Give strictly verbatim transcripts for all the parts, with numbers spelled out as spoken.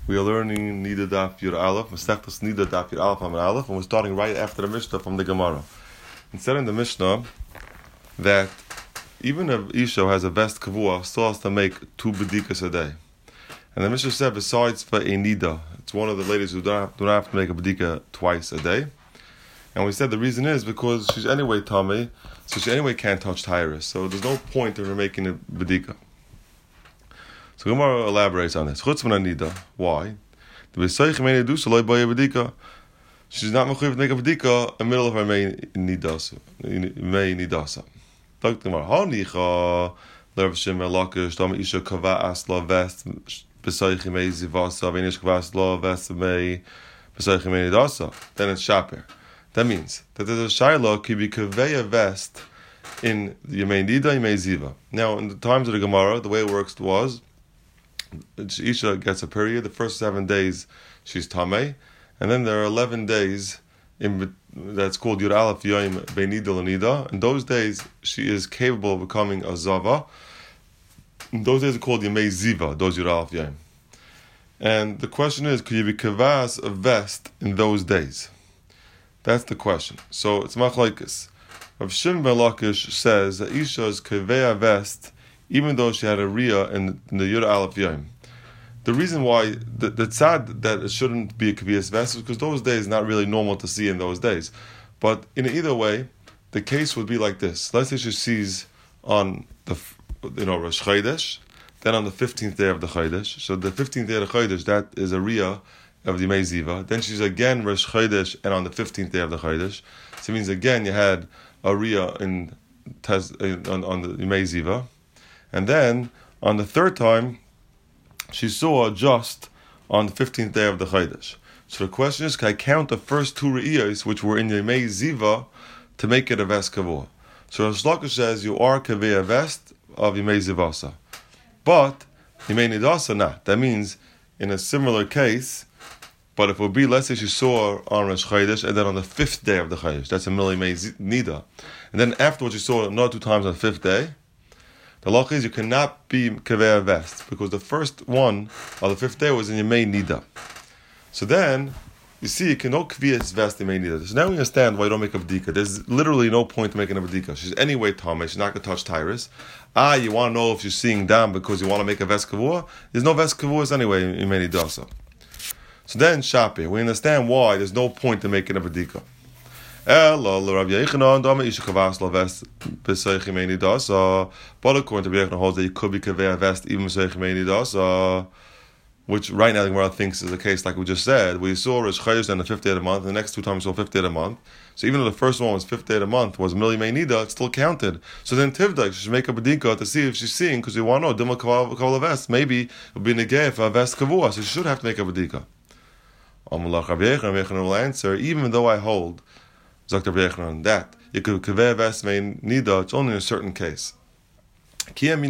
We are learning Nida Daf Yud Aleph, Masechtas Nida Daf Yud Aleph Amud Aleph, and we're starting right after the Mishnah from the Gemara. It said in the Mishnah that even if Isha has a vest kavua, still has to make two bedikas a day. And the Mishnah said besides for a Nida, it's one of the ladies who don't have, don't have to make a bedika twice a day. And we said the reason is because she's anyway tummy, so she anyway can't touch Tyrus. So there's no point in her making a bedika. So Gemara elaborates on this. Chutz min Nida. Why? She's not mechuyev to make a bedika in the middle of her main nidasa. Main nidasa. Talk to Gemara. Hanicha l'Rav Shimon Lakish Dama Isha kava asla vest b'soichi mei zivasa v'inish kava asla vest mei b'soichi mei nidasa. Then it's shaper. That means that there's a shayla could be kaveya vest in Yemei Nida, Yemei Ziva. Now, in the times of the Gemara, the way it works was Isha gets a period. The first seven days she's tamei, and then there are eleven days in that's called Yud Aleph Yom Bein Nida L'Nida. In those days, she is capable of becoming a zava. In those days are called Yemei Ziva. Those Yud Aleph Yom. And the question is, could you be kavas a vest in those days? That's the question. So it's machlokes. Rav Shimon ben Lakish says that Isha is kaveh vest even though she had a riyah in, in the Yud Aleph Yom. The reason why the, the tzad that it shouldn't be a kaviyas vest is because those days not really normal to see in those days. But in either way, the case would be like this. Let's say she sees on the you know Rosh Chodesh, then on the fifteenth day of the Chodesh. So the fifteenth day of the Chodesh, that is a riyah of the Yemei Ziva. Then she's again Rosh Chodesh and on the fifteenth day of the Chodesh. So it means again you had a riyah in, in on, on the Yemei Ziva. And then, on the third time, she saw just on the fifteenth day of the Chodesh. So the question is, can I count the first two re'iyos, which were in Yemei Ziva, to make it a vest kavua? So Rosh Lakish says, you are kaveh a vest of Yemei Zivasa. But, Yemei Nidasa not. That means, in a similar case, but if it would be, let's say she saw on Rosh Chodesh, and then on the fifth day of the Chodesh, that's a Mil Yemei Nida. And then afterwards she saw another two times on the fifth day, the law is you cannot be kaveh vest because the first one on the fifth day was in Yemei Nida. So then you see you cannot kaveh vest in Yemei Nida. So now we understand why you don't make a bedika. There's literally no point to making a bedika. She's anyway tamei. She's not going to touch Tyrus. Ah, you want to know if she's seeing dam because you want to make a vest kavua? There's no vest kavuas anyway in Yemei Nida. So then shapi, we understand why there's no point to making a bedika. Ella, Rav Yechanan, Dama Isha Kavas La Vest B'Seichi Mei Nidasa. But according to Rav Yechanan, holds that you could be kaveh vest even B'Seichi Mei Nidasa, which right now the Gemara thinks is the case, like we just said. We saw Rosh Chodesh on the fifth day of the month, and the next two times we saw fifth day of the month. So even though the first one was fifth day of the month, was Mili Mei Nida, it still counted. So then Tivdak, she should make a bedika to see if she's seeing, because we want to know, Dima Kavala Vest, maybe it would be negay for a vest kavua, so she should have to make a bedika. Amalach Rav Yechanan, Rav Yechanan will answer, even though I hold Zakta B'Yechanan, that you could kaveh vest mein nida, it's only in a certain case. It's only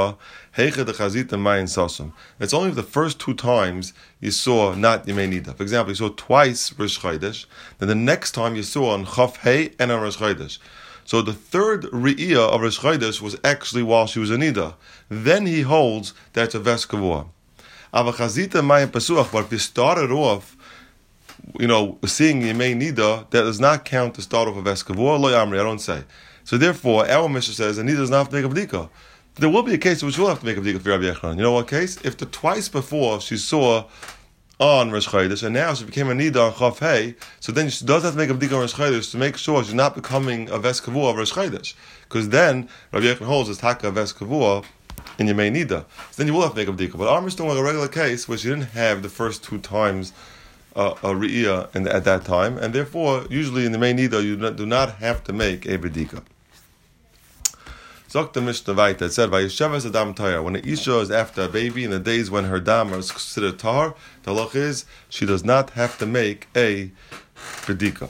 if the first two times you saw not Yemei Nida. For example, you saw twice Rosh Chodesh, then the next time you saw on Chaf Hey and on Rosh Chodesh. So the third Re'iyah of Rosh Chodesh was actually while she was a Nida. Then he holds that's a vest kavua. But if you started off you know, seeing Yemei Nida, that does not count to start off a vest kavua. Lo Yamri, I don't say. So therefore, our Mishnah says, a Nida does not have to make a bedika. There will be a case in which she will have to make a bedika for Rabbi Yechanan. You know what case? If the twice before she saw on Rosh Chodesh, and now she became a Nida on Chaf Hey, so then she does have to make a bedika on Rosh Chodesh to make sure she's not becoming a vest kavua of Rosh Chodesh. Because then, Rabbi Yechanan holds it's taka vest kavua in Yemei Nida. So then you will have to make a bedika. But our Mishnah was a regular case where she didn't have the first two times Uh, a re'iyah at that time, and therefore, usually in the main nida, you do not have to make a bedika. Zok the Mishnah Vaita, it said, "Vayishevas adam tayar." When the isha is after a baby, in the days when her dam is considered tar, the halach is she does not have to make a bedika.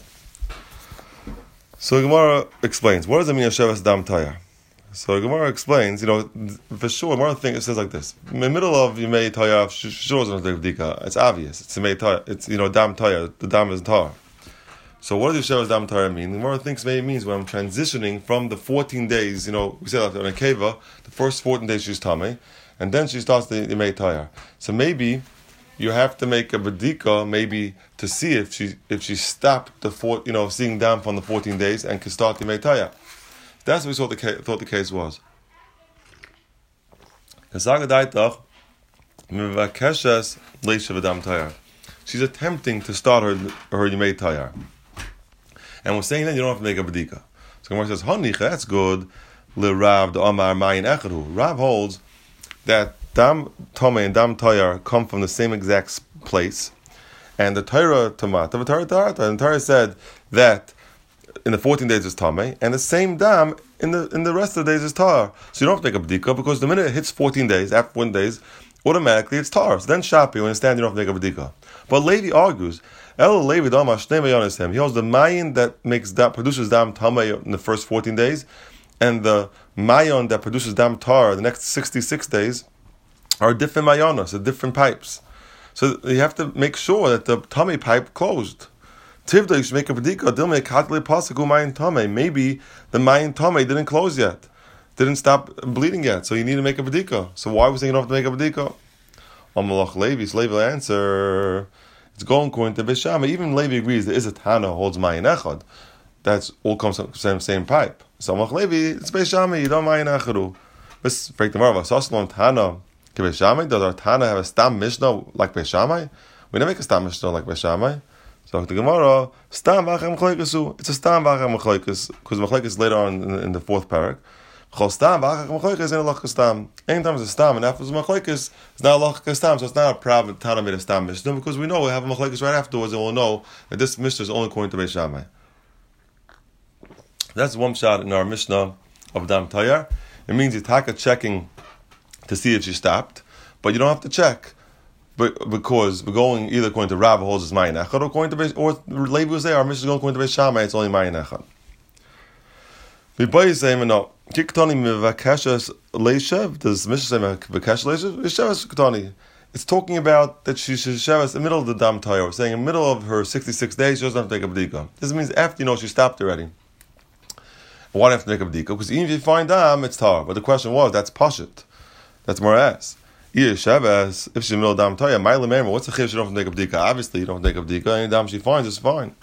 So Gemara explains, what does it mean Yeshevas adam tayar? So Gemara explains, you know, for sure, one thing it says like this: in the middle of Yemei Tayar, sure is not bedika. It's obvious. It's Yemei Tayar. It's you know dam Tayar. The dam is tar. So what does Yeshevas dam Tayar mean? The Gemara thinks maybe it means when I'm transitioning from the fourteen days. You know, we said that on a keva, the first fourteen days she's tamei, and then she starts the Yemei Tayar. So maybe you have to make a bedika maybe to see if she if she stopped the four, you know, seeing down from the fourteen days and can start the Meitaya. That's what we thought the case, thought the case was. She's attempting to start her her Yemei Tayar. And we're saying that you don't have to make a bedika. So Gemara says, Hanicha, that's good. Le Rav the Amar Mayin Echadu. Rav holds that Dam Tome and Dam Tayar come from the same exact place. And the Torah Tamat, the Torah Tarata, and the Torah said that in the fourteen days is Tame, and the same Dam in the in the rest of the days is Tar. So you don't have to make a bedika, because the minute it hits fourteen days, after fourteen days, automatically it's Tar. So then Shapi, when it's stand, you don't have to make a bedika. But Levi argues, El Levi Dama Shnei Mayonisem. He holds the Mayin that makes dam, produces Dam Tame in the first fourteen days, and the Mayon that produces Dam Tar the next sixty-six days are different Mayonos, are different pipes. So you have to make sure that the tummy pipe closed. Tivda, you should make a bedika. Dilme katli pasaku mayin tame. Maybe the mayin tame didn't close yet, didn't stop bleeding yet. So you need to make a bedika. So why was he going to have to make a bedika? Amalach Levi, so Levi will answer. It's going according to Beshama. Even Levi agrees there is a Tana who holds mayin echad. That's all comes from the same, same pipe. So Amalach Levi, it's Beshama. You don't mayin echadu. Let's break the marva. Saslam Tana. Does our Tana have a Stam Mishnah like Beishamai? We don't make a Stam Mishnah like Beishamai. So the Gemara, Stam Vachem Mechleikesu. It's a Stam Vachem Mechleikes, because Mechleikes is later on in, in the fourth parak. Chol Stam Vachem Mechleikes ain't a Lach Stam. Anytime it's a Stam and after it's Mechleikes, it's not a Lach Stam. So it's not a problem Tana made a Stam Mishnah, because we know we have a Mechleikes right afterwards, and we'll know that this Mishnah is only according to Beishamai. That's one shot in our Mishnah of Dam Tayar. It means you take a checking to see if she stopped, but you don't have to check, but because we're going either according to Rav holds as Mayin Echad, or according to Beis, or Levi was there. Our mission is going according to Beis Shammai. It's only Mayin Echad. V'boy saying no. Kiktani mevakeshes leishav. Does Mishnah say mevakeshes leishav? Leishav kiktani. It's talking about that she should shave us in the middle of the Dam Tayar. We're saying in the middle of her sixty-six days, she doesn't have to take a bedika. This means after you know she stopped already. Why do you have to make a bedika? Because even if you find Dam, it's tar. But the question was, that's pashut. That's more ass. If she's in the middle of Dam Tayar, my lemember, what's the chiv she don't have to take a bedika? Obviously, you don't take a bedika. Any Dam she finds is fine.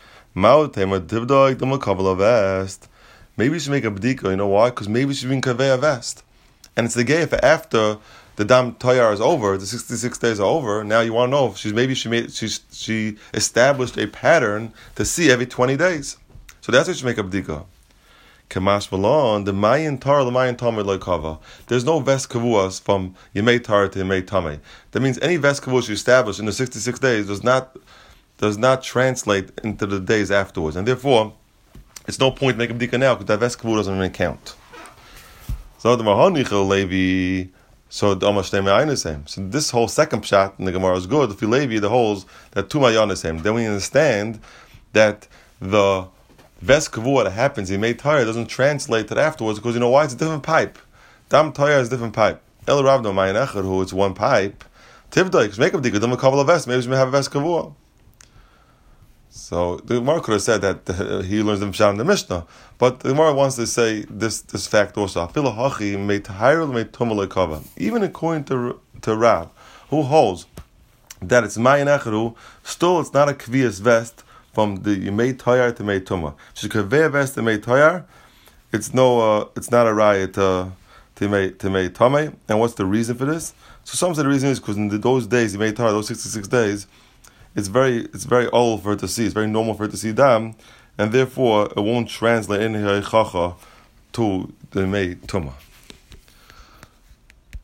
Maybe you should make a bedika. You know why? Because maybe she's been kaveh a vest. And it's the gay if after the Dam Tayar is over, the sixty-six days are over, now you want to know if she's maybe she made she she established a pattern to see every twenty days. So that's why you should make a bedika. Kamash Malon, the Mayin Tar, the Mayin Tameh Loikava. There's no vest kavuas from Yemei Tar to Yemei Tameh. That means any vest kavuas you establish in the sixty-six days does not does not translate into the days afterwards, and therefore it's no point to make a bedika now because that vest kavu doesn't even count. So the Mahanichel Levi, so the Amash Mayin is same. So this whole second pshat in the Gemara is good. If you Levi the holds that two Mayan is same, then we understand that the Ves kavua that happens, he made tire doesn't translate to afterwards because you know why? It's a different pipe. Dam tire is a different pipe. El Ravno Mayin Echad, who it's one pipe. Tivdai, make up the good, a couple of vests. Maybe we may have a ves kavua. So the Gemara could have said that uh, he learns them in the Mishnah, but the Gemara wants to say this this fact also. Even according to to Rav, who holds that it's Mayin Echad, still it's not a kvias vest. From the Yemei Tayar to Yemei Tumah. She's kaveh vest to Yemei Tayar. It's no, uh, it's not a riot to to Yemei to Yemei Tameh. And what's the reason for this? So some say the reason is because in the, those days, Yemei Tayar, those sixty-six days, it's very it's very old for her to see. It's very normal for her to see dam, and therefore it won't translate in her chacha to the Yemei Tumah.